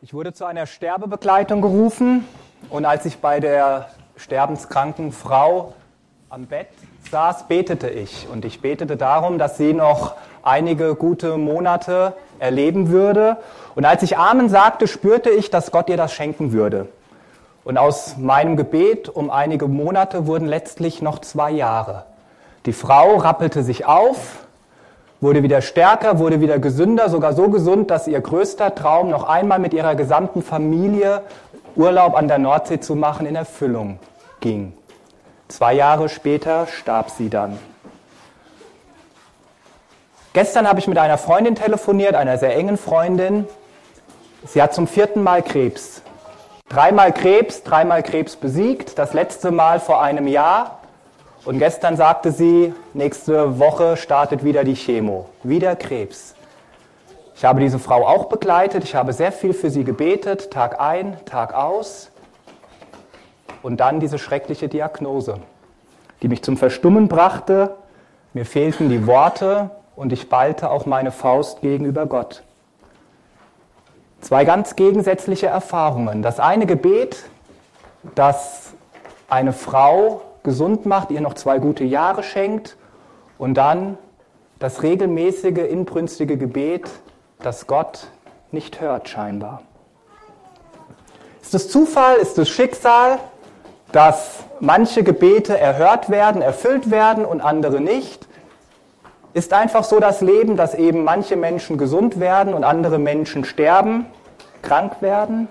Ich wurde zu einer Sterbebegleitung gerufen und als ich bei der sterbenskranken Frau am Bett saß, betete ich. Und ich betete darum, dass sie noch einige gute Monate erleben würde. Und als ich Amen sagte, spürte ich, dass Gott ihr das schenken würde. Und aus meinem Gebet um einige Monate wurden letztlich noch 2 Jahre. Die Frau rappelte sich auf, wurde wieder stärker, wurde wieder gesünder, sogar so gesund, dass ihr größter Traum, noch einmal mit ihrer gesamten Familie Urlaub an der Nordsee zu machen, in Erfüllung ging. 2 Jahre später starb sie dann. Gestern habe ich mit einer Freundin telefoniert, einer sehr engen Freundin. Sie hat zum 4. Mal Krebs. 3-mal Krebs, 3-mal Krebs besiegt, das letzte Mal vor einem Jahr. Und gestern sagte sie, nächste Woche startet wieder die Chemo, wieder Krebs. Ich habe diese Frau auch begleitet, ich habe sehr viel für sie gebetet, Tag ein, Tag aus. Und dann diese schreckliche Diagnose, die mich zum Verstummen brachte. Mir fehlten die Worte und ich ballte auch meine Faust gegenüber Gott. 2 ganz gegensätzliche Erfahrungen. Das eine Gebet, das eine Frau gesund macht, ihr noch 2 gute Jahre schenkt, und dann das regelmäßige, inbrünstige Gebet, das Gott nicht hört scheinbar. Ist es Zufall, ist es Schicksal, dass manche Gebete erhört werden, erfüllt werden und andere nicht? Ist einfach so das Leben, dass eben manche Menschen gesund werden und andere Menschen sterben, krank werden?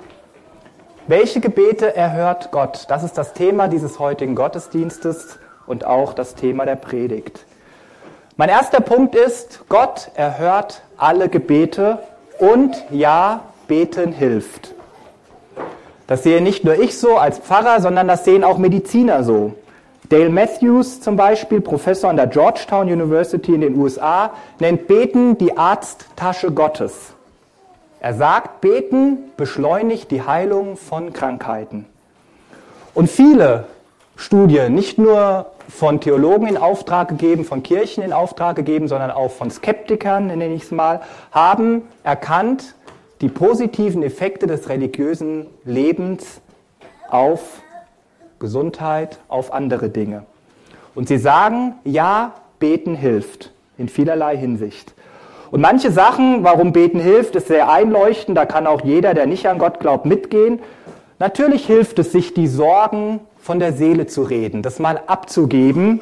Welche Gebete erhört Gott? Das ist das Thema dieses heutigen Gottesdienstes und auch das Thema der Predigt. Mein erster Punkt ist, Gott erhört alle Gebete und ja, beten hilft. Das sehe nicht nur ich so als Pfarrer, sondern das sehen auch Mediziner so. Dale Matthews zum Beispiel, Professor an der Georgetown University in den USA, nennt Beten die Arzttasche Gottes. Er sagt, Beten beschleunigt die Heilung von Krankheiten. Und viele Studien, nicht nur von Theologen in Auftrag gegeben, von Kirchen in Auftrag gegeben, sondern auch von Skeptikern, nenne ich es mal, haben erkannt die positiven Effekte des religiösen Lebens auf Gesundheit, auf andere Dinge. Und sie sagen, ja, Beten hilft in vielerlei Hinsicht. Und manche Sachen, warum Beten hilft, ist sehr einleuchtend. Da kann auch jeder, der nicht an Gott glaubt, mitgehen. Natürlich hilft es, sich die Sorgen von der Seele zu reden, das mal abzugeben.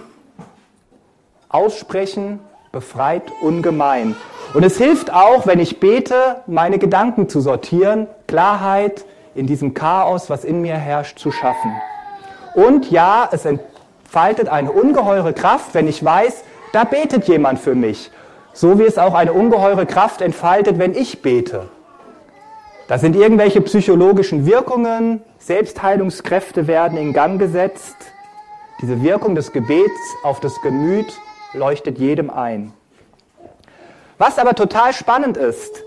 Aussprechen befreit ungemein. Und es hilft auch, wenn ich bete, meine Gedanken zu sortieren, Klarheit in diesem Chaos, was in mir herrscht, zu schaffen. Und ja, es entfaltet eine ungeheure Kraft, wenn ich weiß, da betet jemand für mich. So wie es auch eine ungeheure Kraft entfaltet, wenn ich bete. Das sind irgendwelche psychologischen Wirkungen, Selbstheilungskräfte werden in Gang gesetzt. Diese Wirkung des Gebets auf das Gemüt leuchtet jedem ein. Was aber total spannend ist,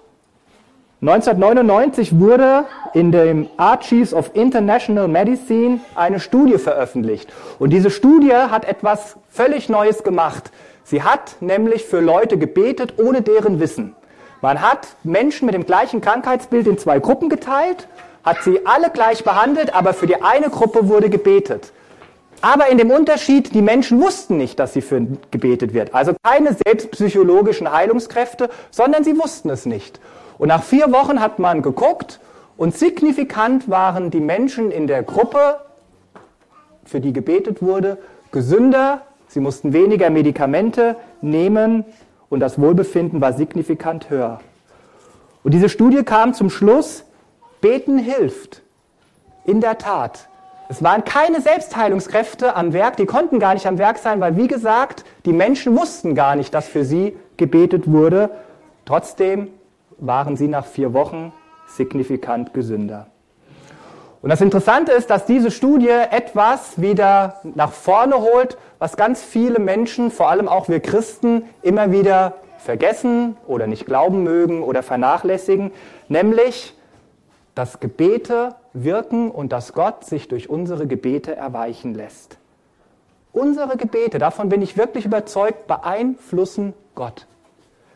1999 wurde in dem Archives of International Medicine eine Studie veröffentlicht. Und diese Studie hat etwas völlig Neues gemacht. Sie hat nämlich für Leute gebetet, ohne deren Wissen. Man hat Menschen mit dem gleichen Krankheitsbild in 2 Gruppen geteilt, hat sie alle gleich behandelt, aber für die eine Gruppe wurde gebetet. Aber in dem Unterschied, die Menschen wussten nicht, dass sie für gebetet wird. Also keine selbstpsychologischen Heilungskräfte, sondern sie wussten es nicht. Und nach 4 Wochen hat man geguckt und signifikant waren die Menschen in der Gruppe, für die gebetet wurde, gesünder. Sie mussten weniger Medikamente nehmen und das Wohlbefinden war signifikant höher. Und diese Studie kam zum Schluss, Beten hilft. In der Tat. Es waren keine Selbstheilungskräfte am Werk, die konnten gar nicht am Werk sein, weil wie gesagt, die Menschen wussten gar nicht, dass für sie gebetet wurde. Trotzdem waren sie nach 4 Wochen signifikant gesünder. Und das Interessante ist, dass diese Studie etwas wieder nach vorne holt, was ganz viele Menschen, vor allem auch wir Christen, immer wieder vergessen oder nicht glauben mögen oder vernachlässigen, nämlich, dass Gebete wirken und dass Gott sich durch unsere Gebete erweichen lässt. Unsere Gebete, davon bin ich wirklich überzeugt, beeinflussen Gott.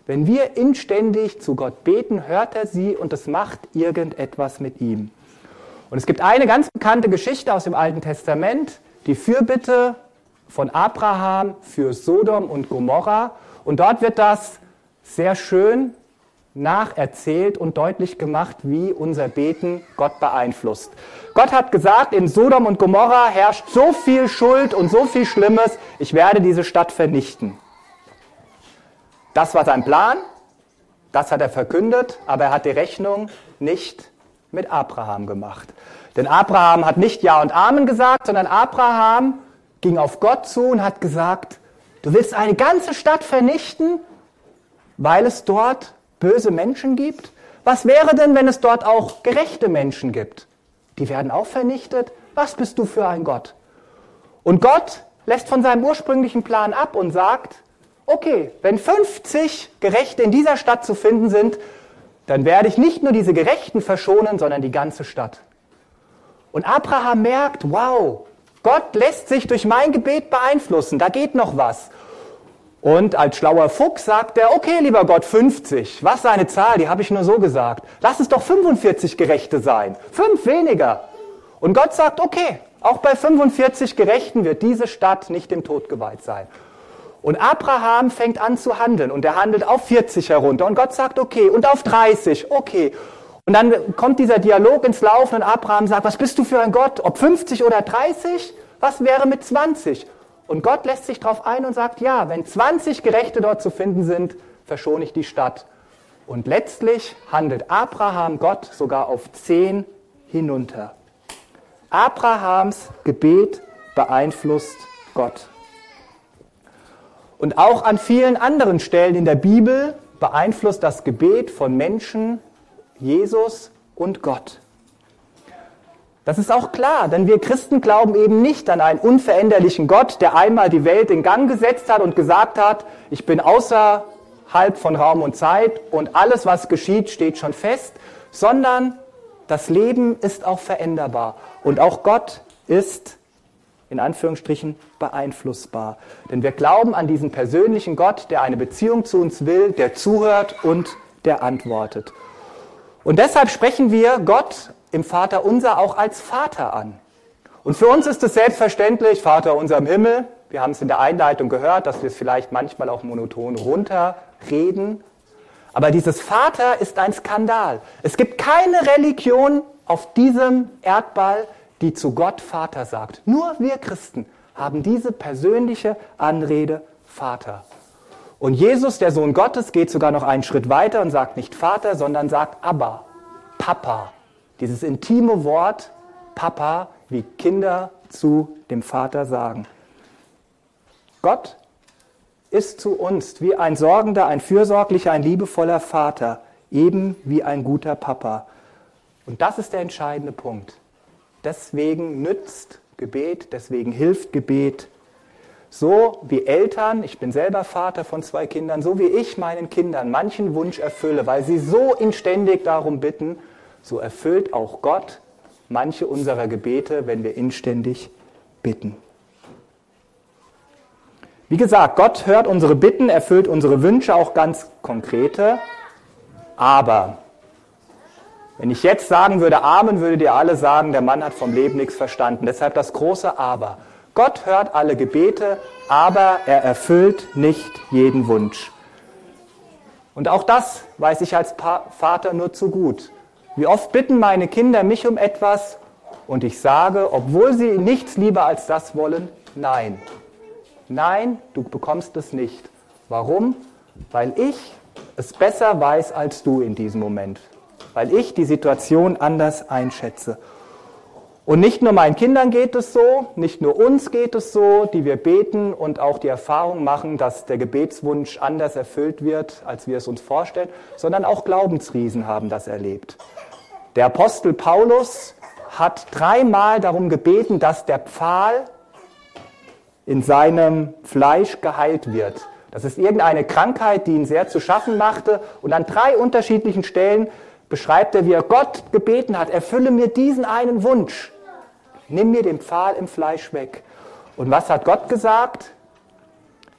Wenn wir inständig zu Gott beten, hört er sie und es macht irgendetwas mit ihm. Und es gibt eine ganz bekannte Geschichte aus dem Alten Testament, die Fürbitte von Abraham für Sodom und Gomorra. Und dort wird das sehr schön nacherzählt und deutlich gemacht, wie unser Beten Gott beeinflusst. Gott hat gesagt, in Sodom und Gomorra herrscht so viel Schuld und so viel Schlimmes, ich werde diese Stadt vernichten. Das war sein Plan, das hat er verkündet, aber er hat die Rechnung nicht mit Abraham gemacht. Denn Abraham hat nicht Ja und Amen gesagt, sondern Abraham ging auf Gott zu und hat gesagt, du willst eine ganze Stadt vernichten, weil es dort böse Menschen gibt? Was wäre denn, wenn es dort auch gerechte Menschen gibt? Die werden auch vernichtet. Was bist du für ein Gott? Und Gott lässt von seinem ursprünglichen Plan ab und sagt, okay, wenn 50 Gerechte in dieser Stadt zu finden sind, dann werde ich nicht nur diese Gerechten verschonen, sondern die ganze Stadt. Und Abraham merkt, wow, Gott lässt sich durch mein Gebet beeinflussen, da geht noch was. Und als schlauer Fuchs sagt er, okay, lieber Gott, 50, was ist eine Zahl, die habe ich nur so gesagt. Lass es doch 45 Gerechte sein, 5 weniger. Und Gott sagt, okay, auch bei 45 Gerechten wird diese Stadt nicht dem Tod geweiht sein. Und Abraham fängt an zu handeln und er handelt auf 40 herunter und Gott sagt, okay, und auf 30, okay. Und dann kommt dieser Dialog ins Laufen und Abraham sagt, was bist du für ein Gott, ob 50 oder 30? Was wäre mit 20? Und Gott lässt sich darauf ein und sagt, ja, wenn 20 Gerechte dort zu finden sind, verschone ich die Stadt. Und letztlich handelt Abraham Gott sogar auf 10 hinunter. Abrahams Gebet beeinflusst Gott. Und auch an vielen anderen Stellen in der Bibel beeinflusst das Gebet von Menschen Jesus und Gott. Das ist auch klar, denn wir Christen glauben eben nicht an einen unveränderlichen Gott, der einmal die Welt in Gang gesetzt hat und gesagt hat, ich bin außerhalb von Raum und Zeit und alles, was geschieht, steht schon fest, sondern das Leben ist auch veränderbar und auch Gott ist in Anführungsstrichen beeinflussbar. Denn wir glauben an diesen persönlichen Gott, der eine Beziehung zu uns will, der zuhört und der antwortet. Und deshalb sprechen wir Gott im Vaterunser auch als Vater an. Und für uns ist es selbstverständlich, Vater unser im Himmel. Wir haben es in der Einleitung gehört, dass wir es vielleicht manchmal auch monoton runterreden. Aber dieses Vater ist ein Skandal. Es gibt keine Religion auf diesem Erdball, die zu Gott Vater sagt. Nur wir Christen haben diese persönliche Anrede Vater. Und Jesus, der Sohn Gottes, geht sogar noch einen Schritt weiter und sagt nicht Vater, sondern sagt Abba, Papa. Dieses intime Wort Papa, wie Kinder zu dem Vater sagen. Gott ist zu uns wie ein sorgender, ein fürsorglicher, ein liebevoller Vater, eben wie ein guter Papa. Und das ist der entscheidende Punkt. Deswegen nützt Gebet, deswegen hilft Gebet. So wie Eltern, ich bin selber Vater von 2 Kindern, so wie ich meinen Kindern manchen Wunsch erfülle, weil sie so inständig darum bitten, so erfüllt auch Gott manche unserer Gebete, wenn wir inständig bitten. Wie gesagt, Gott hört unsere Bitten, erfüllt unsere Wünsche, auch ganz konkrete, aber wenn ich jetzt sagen würde Amen, würdet ihr alle sagen, der Mann hat vom Leben nichts verstanden. Deshalb das große Aber. Gott hört alle Gebete, aber er erfüllt nicht jeden Wunsch. Und auch das weiß ich als Vater nur zu gut. Wie oft bitten meine Kinder mich um etwas und ich sage, obwohl sie nichts lieber als das wollen, nein. Nein, du bekommst es nicht. Warum? Weil ich es besser weiß als du in diesem Moment. Weil ich die Situation anders einschätze. Und nicht nur meinen Kindern geht es so, nicht nur uns geht es so, die wir beten und auch die Erfahrung machen, dass der Gebetswunsch anders erfüllt wird, als wir es uns vorstellen, sondern auch Glaubensriesen haben das erlebt. Der Apostel Paulus hat 3-mal darum gebeten, dass der Pfahl in seinem Fleisch geheilt wird. Das ist irgendeine Krankheit, die ihn sehr zu schaffen machte. Und an 3 unterschiedlichen Stellen beschreibt er, wie er Gott gebeten hat, erfülle mir diesen einen Wunsch. Nimm mir den Pfahl im Fleisch weg. Und was hat Gott gesagt?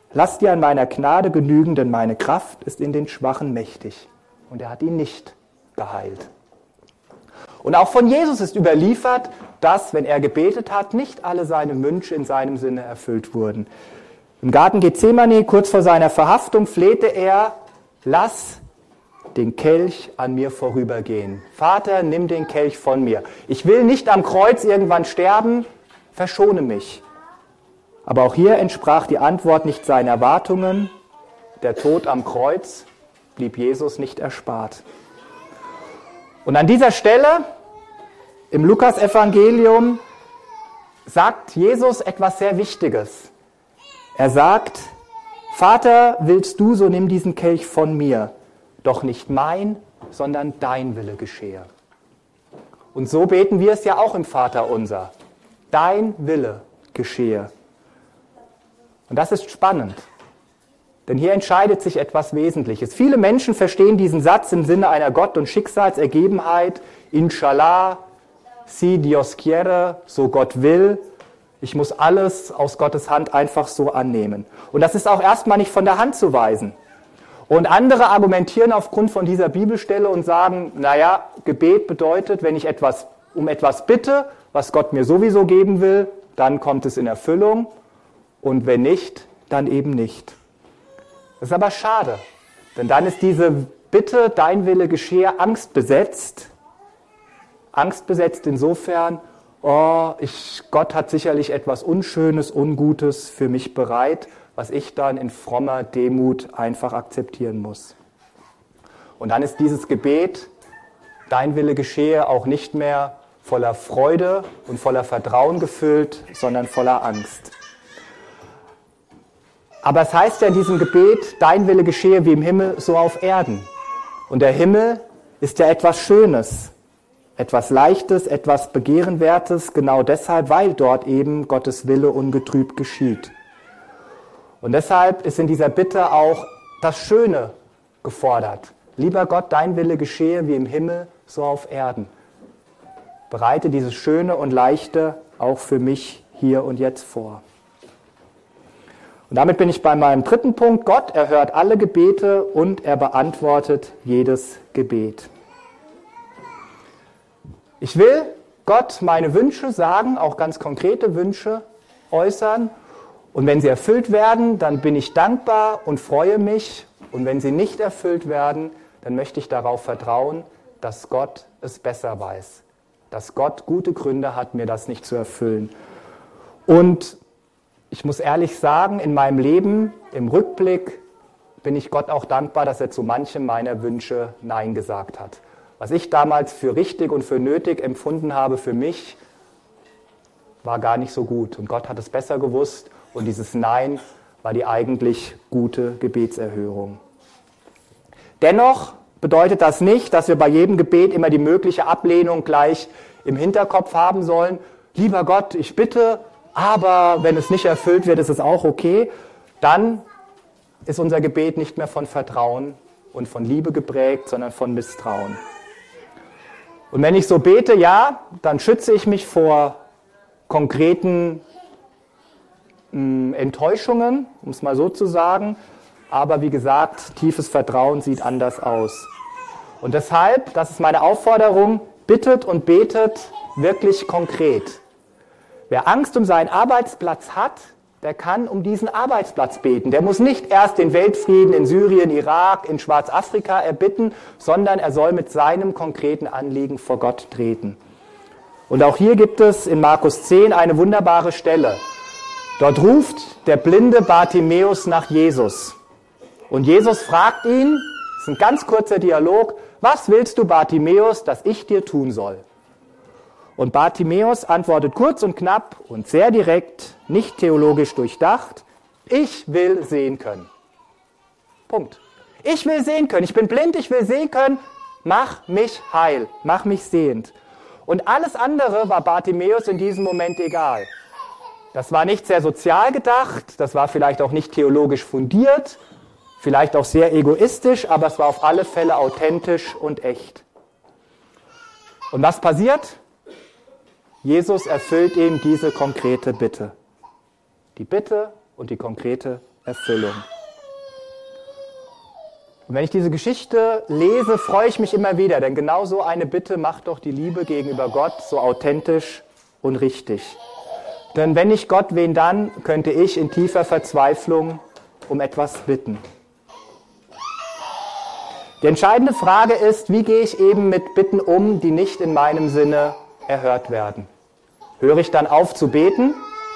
Lass dir an meiner Gnade genügen, denn meine Kraft ist in den Schwachen mächtig. Und er hat ihn nicht geheilt. Und auch von Jesus ist überliefert, dass, wenn er gebetet hat, nicht alle seine Wünsche in seinem Sinne erfüllt wurden. Im Garten Gethsemane, kurz vor seiner Verhaftung, flehte er, lass den Kelch an mir vorübergehen. Vater, nimm den Kelch von mir. Ich will nicht am Kreuz irgendwann sterben, verschone mich. Aber auch hier entsprach die Antwort nicht seinen Erwartungen. Der Tod am Kreuz blieb Jesus nicht erspart. Und an dieser Stelle im Lukas-Evangelium sagt Jesus etwas sehr Wichtiges. Er sagt, Vater, willst du, so nimm diesen Kelch von mir. Doch nicht mein, sondern dein Wille geschehe. Und so beten wir es ja auch im Vaterunser. Dein Wille geschehe. Und das ist spannend, denn hier entscheidet sich etwas Wesentliches. Viele Menschen verstehen diesen Satz im Sinne einer Gott- und Schicksalsergebenheit. Inshallah, si Dios quiere, so Gott will. Ich muss alles aus Gottes Hand einfach so annehmen. Und das ist auch erstmal nicht von der Hand zu weisen. Und andere argumentieren aufgrund von dieser Bibelstelle und sagen, naja, Gebet bedeutet, wenn ich um etwas bitte, was Gott mir sowieso geben will, dann kommt es in Erfüllung. Und wenn nicht, dann eben nicht. Das ist aber schade, denn dann ist diese Bitte, dein Wille geschehe, angstbesetzt. Angstbesetzt insofern, Gott hat sicherlich etwas Unschönes, Ungutes für mich bereit, was ich dann in frommer Demut einfach akzeptieren muss. Und dann ist dieses Gebet, dein Wille geschehe, auch nicht mehr voller Freude und voller Vertrauen gefüllt, sondern voller Angst. Aber es heißt ja in diesem Gebet, dein Wille geschehe wie im Himmel, so auf Erden. Und der Himmel ist ja etwas Schönes, etwas Leichtes, etwas Begehrenwertes, genau deshalb, weil dort eben Gottes Wille ungetrübt geschieht. Und deshalb ist in dieser Bitte auch das Schöne gefordert. Lieber Gott, dein Wille geschehe wie im Himmel, so auf Erden. Bereite dieses Schöne und Leichte auch für mich hier und jetzt vor. Und damit bin ich bei meinem dritten Punkt. Gott erhört alle Gebete und er beantwortet jedes Gebet. Ich will Gott meine Wünsche sagen, auch ganz konkrete Wünsche äußern. Und wenn sie erfüllt werden, dann bin ich dankbar und freue mich. Und wenn sie nicht erfüllt werden, dann möchte ich darauf vertrauen, dass Gott es besser weiß. Dass Gott gute Gründe hat, mir das nicht zu erfüllen. Und ich muss ehrlich sagen, in meinem Leben, im Rückblick, bin ich Gott auch dankbar, dass er zu manchem meiner Wünsche Nein gesagt hat. Was ich damals für richtig und für nötig empfunden habe für mich, war gar nicht so gut. Und Gott hat es besser gewusst und dieses Nein war die eigentlich gute Gebetserhörung. Dennoch bedeutet das nicht, dass wir bei jedem Gebet immer die mögliche Ablehnung gleich im Hinterkopf haben sollen. Lieber Gott, ich bitte, aber wenn es nicht erfüllt wird, ist es auch okay. Dann ist unser Gebet nicht mehr von Vertrauen und von Liebe geprägt, sondern von Misstrauen. Und wenn ich so bete, ja, dann schütze ich mich vor konkreten Enttäuschungen, um es mal so zu sagen. Aber wie gesagt, tiefes Vertrauen sieht anders aus. Und deshalb, das ist meine Aufforderung, bittet und betet wirklich konkret. Wer Angst um seinen Arbeitsplatz hat, der kann um diesen Arbeitsplatz beten. Der muss nicht erst den Weltfrieden in Syrien, Irak, in Schwarzafrika erbitten, sondern er soll mit seinem konkreten Anliegen vor Gott treten. Und auch hier gibt es in Markus 10 eine wunderbare Stelle. Dort ruft der blinde Bartimäus nach Jesus. Und Jesus fragt ihn, das ist ein ganz kurzer Dialog, was willst du, Bartimäus, dass ich dir tun soll? Und Bartimäus antwortet kurz und knapp und sehr direkt, nicht theologisch durchdacht, ich will sehen können. Punkt. Ich will sehen können. Ich bin blind, ich will sehen können. Mach mich heil, mach mich sehend. Und alles andere war Bartimäus in diesem Moment egal. Das war nicht sehr sozial gedacht, das war vielleicht auch nicht theologisch fundiert, vielleicht auch sehr egoistisch, aber es war auf alle Fälle authentisch und echt. Und was passiert? Jesus erfüllt ihm diese konkrete Bitte. Die Bitte und die konkrete Erfüllung. Und wenn ich diese Geschichte lese, freue ich mich immer wieder, denn genau so eine Bitte macht doch die Liebe gegenüber Gott so authentisch und richtig. Denn wenn nicht Gott, wen dann, könnte ich in tiefer Verzweiflung um etwas bitten. Die entscheidende Frage ist, wie gehe ich eben mit Bitten um, die nicht in meinem Sinne erhört werden? Höre ich dann auf zu beten?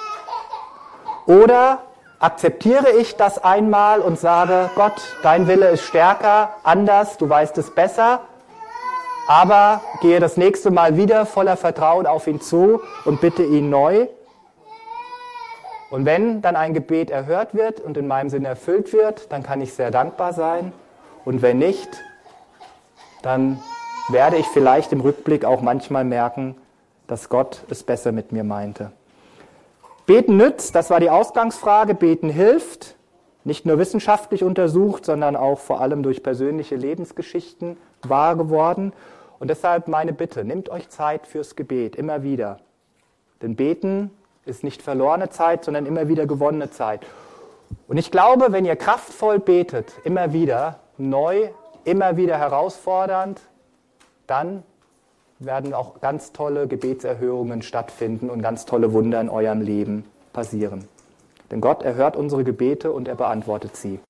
Oder akzeptiere ich das einmal und sage, Gott, dein Wille ist stärker, anders, du weißt es besser, aber gehe das nächste Mal wieder voller Vertrauen auf ihn zu und bitte ihn neu. Und wenn dann ein Gebet erhört wird und in meinem Sinne erfüllt wird, dann kann ich sehr dankbar sein. Und wenn nicht, dann werde ich vielleicht im Rückblick auch manchmal merken, dass Gott es besser mit mir meinte. Beten nützt, das war die Ausgangsfrage. Beten hilft, nicht nur wissenschaftlich untersucht, sondern auch vor allem durch persönliche Lebensgeschichten wahr geworden. Und deshalb meine Bitte, nehmt euch Zeit fürs Gebet, immer wieder. Denn Beten ist nicht verlorene Zeit, sondern immer wieder gewonnene Zeit. Und ich glaube, wenn ihr kraftvoll betet, immer wieder neu, immer wieder herausfordernd, dann werden auch ganz tolle Gebetserhörungen stattfinden und ganz tolle Wunder in eurem Leben passieren. Denn Gott erhört unsere Gebete und er beantwortet sie.